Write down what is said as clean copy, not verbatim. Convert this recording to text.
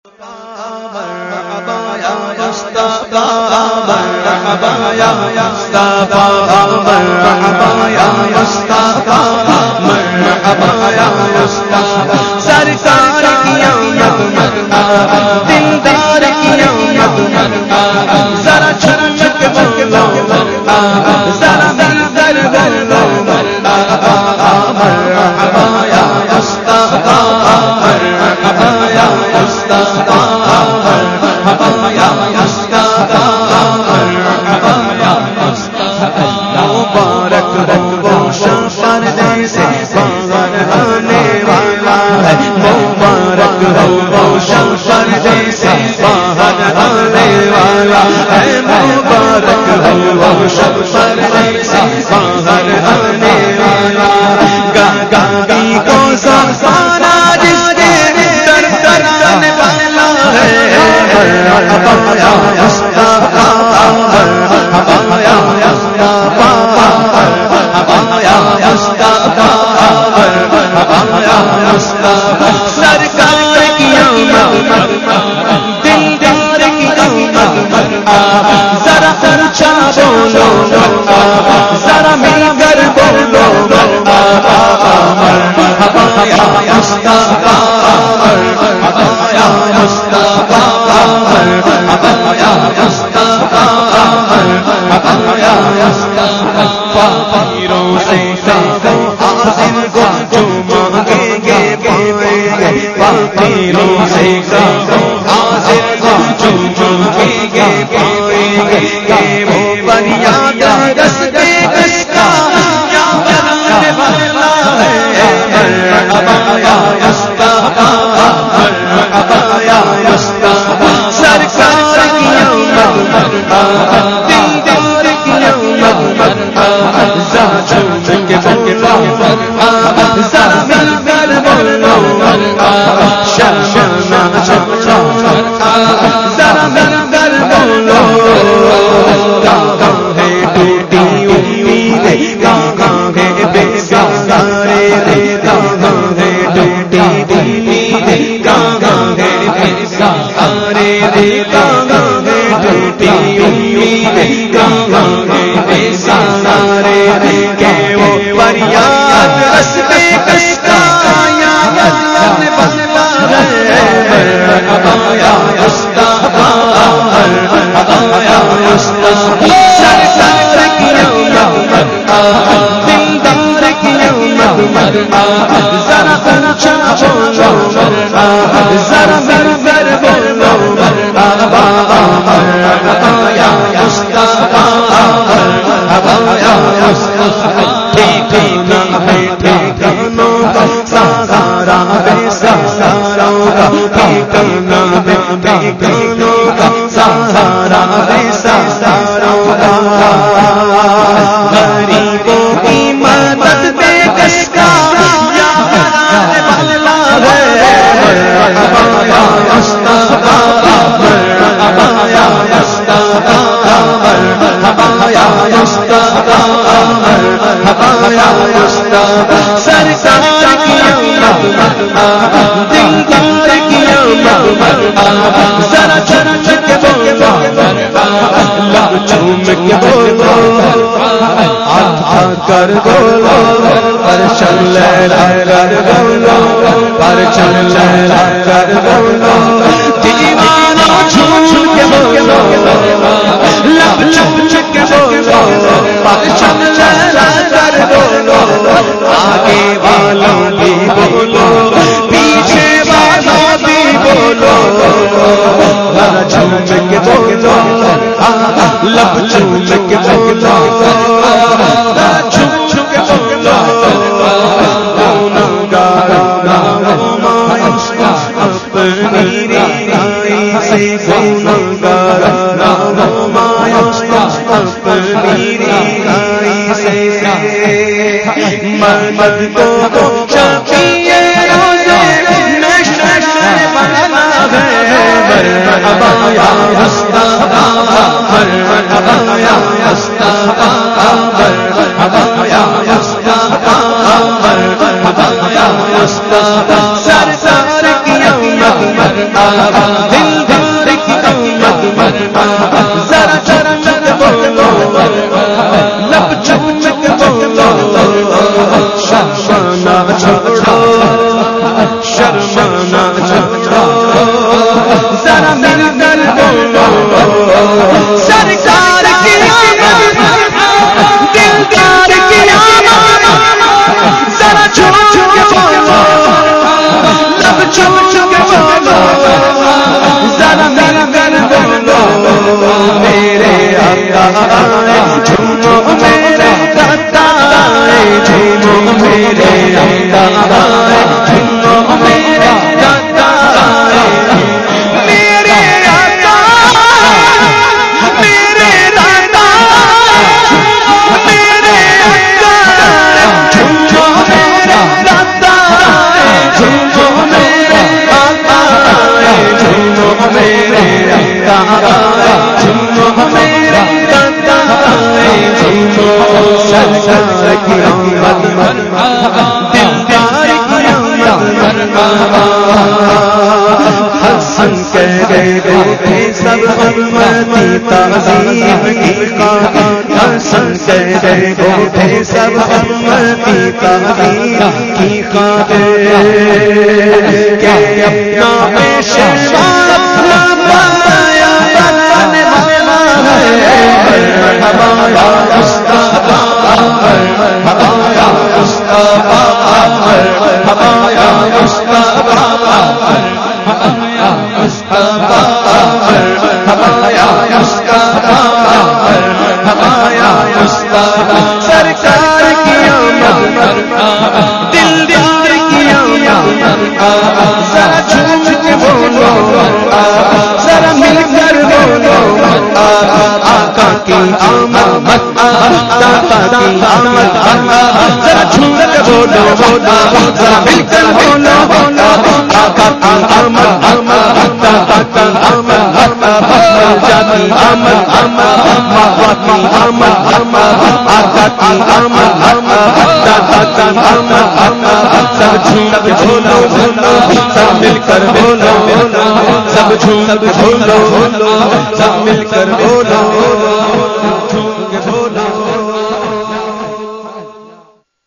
سرکار کی آمد دلدار کی آمد ذرا چھن چھک بولو ذرا مل کر بولو مرحبا یا مصطفیٰ مرحبا یا مصطفیٰ مرحبا یا مصطفیٰ مرحبا یا مصطفیٰ مبارک ہو شفر جیسے باہر آنے والا ہے مبارک ہو شفر جیسے باہر آنے والا ہے مبارک ہو شفر جیسے باہر آنے والا گاگی کو زمانہ جس کے در در آنے والا ہے مرحبا یا مصطفیٰ مرحبا یا مصطفیٰ مرحبا یا مصطفیٰ مرحبا یا مصطفیٰ سرکار کی آمد دلدار کی آمد ذرا اونچا بولو ذرا مل کر بولو مرحبا یا مصطفیٰ مرحبا یا مصطفیٰ مرحبا یا مصطفیٰ مرحبا یا مصطفیٰ فقیروں سے حاصل کو جو مانگیں گے پائیں گے فقیروں سے حاصل کو جو مانگیں گے پائیں گے کہ وہ فریاد رستے کس کا یا کرنے والا ہے مرحبا یا مصطفیٰ مرحبا یا مصطفیٰ سرکار کی آمد دلدار کی آمد ذرا چھن کے بولو ذرا مل کر بولو شمشانہ چھوڑو ذرا مل کر بولو کہاں ہے ٹوٹی امیدیں کہاں ہے بے سہارے کہاں ہے ٹوٹی امیدیں کہاں ہے بے سہارے کہاں ہے ٹوٹی امیدیں کہاں ہے بے سہارے کہ وہ فریاد رستے کس کا یا کرنے والا ہے مرحبا یا مصطفیٰ مرحبا یا مصطفیٰ سرکار کی آمد دلدار کی آمد ذرا اونچا بولو ذرا مل کر بولو مرحبا یا مصطفیٰ مرحبا یا مصطفیٰ ٹھیکانا ہے ٹھیکانوں کا سہارا ہے سہاروں کا ٹھیکانا ہے ٹھیکانوں کا سہارا ہے سہاروں کا غریبوں کی مدد بے کس کا یا بنانے والا ہے مرحبا یا مصطفیٰ مرحبا یا مصطفیٰ مرحبا یا مصطفیٰ مرحبا یا مصطفیٰ سرکار کی آمد دلدار کی آمد ذرا چھن چھک بولو لب چوم کے بولو ہاتھ کر بولو پرچم لہرا کر بولو پرچم لہرا کر بولو دیوانہ جھوم کے بولو لب چوم کے بولو پرچم لہرا کر بولو آگے والوں بھی بولو پیچھے والوں بھی بولو لب چوم کے بولو لب چوم کے بولو لب چوم کے بولو اپنی رہائی سے گناہگار مایوس اپنی رہائی سے محمد کو شفیع روزے میں شرائے بنا ہے مرحبا یا مصطفیٰ مرحبا یا مصطفیٰ مرحبا یا مصطفیٰ مرحبا یا مصطفیٰ سرکار کی آمد دلدار کی آمد ذرا چم کے بولو لب چم کے بولو شرمانا چھوڑو شرمانا چھوڑو ذرا مل کر بولو سرکار کی آمد دلدار کی آمد ذرا چھوڑ کے بولو لب چھوڑ کے بولو ذرا مل کر بولو میرے آقا جھومو میرے داتا جھومو میرے آقا جھومو میرے داتا میرے آقا میرے داتا میرے آقا جھومو میرے داتا جھومو میرے آقا جھومو میرے آقا جھومو میرے داتا جھومو سرکار کی آمد دلدار کی حسن کہہ تھے سب امتی تعظیم کی خواہاں حسن کہہ تھے سب امتی تعظیم کی خواہاں کہ اپنا پیشوا پایا بلن والا ہے ہمارا مصطفیٰ ہمارا مصطفیٰ ہمارا مصطفیٰ ہمارا مصطفیٰ ہمارا مصطفیٰ ہمارا مصطفیٰ سرکار کی آمد دلدار کی آمد ذرا جھوم کے بولو ذرا مل کر بولو آقا کی آمد داتا کی آمد ذرا جھوم کے بولو ذرا مل کر بولو آقا کی آمد داتا کی آمد راجا کی آمد ماوا کی آمد آقا کی آمد داتا کی آمد سب جھوم کے بولو سب مل کر بولو سب جھوم کے بولو سب مل کر بولو